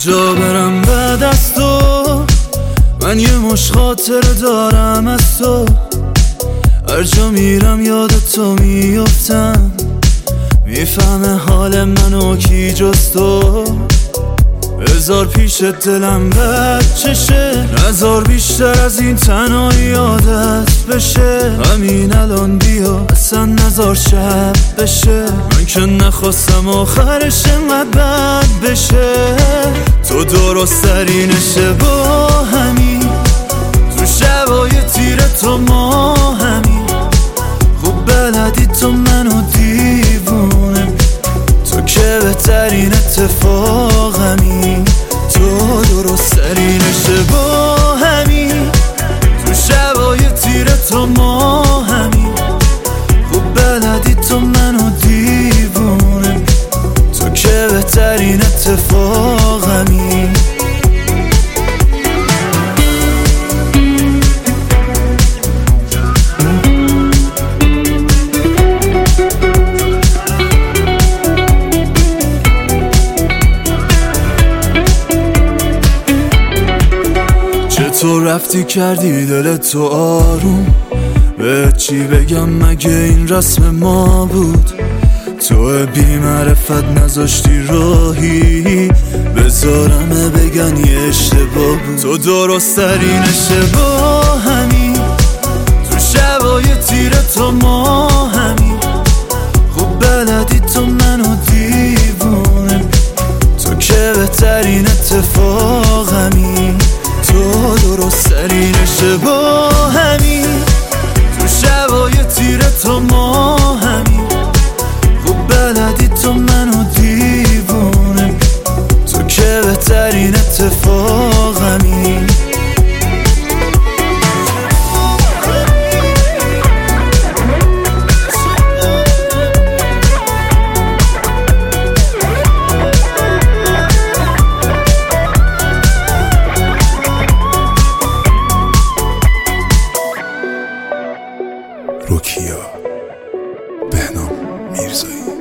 کجا برم بعد از تو؟ من یه مش خاطر دارم از تو، هر جا میرم یاد تو میفتم. میفهمه حال منو کی جز تو؟ بذار پیش دلم بد چشه، نذار بیشتر از این تنهایی یادت بشه. همین الان بیا اصلا نذار شب بشه، من که نخواستم آخرش انقدر بد بشه. تو درست ترینشه با همین، تو شبای تیره تو ما همین. خوب بلدی تو منو دیوونه، تو که بهترین اتفاقمی. تو درست ترینشه با همین، تو شبای تیره تو ما همین. خوب بلدی تو منو دیوونه، تو که بهترین اتفاقمی. تو رفتی کردی دل تو آروم، به چی بگم مگه این رسم ما بود؟ تو بی معرفت نذاشتی راهی بذارمه بگن یه اشتباه بود. تو درست ترینشه با همین، تو شبای تیره تو ما همین. خوب بلدی تو منو دیوونه، تو که بهترین اتفاقمی. تو درست ترینشه با همین، تو شبای تیره تو ما همین. خوب بلدی تو منو دیوونه، تو که بهترین اتفاقمی. روکیا بهنام میرزایی.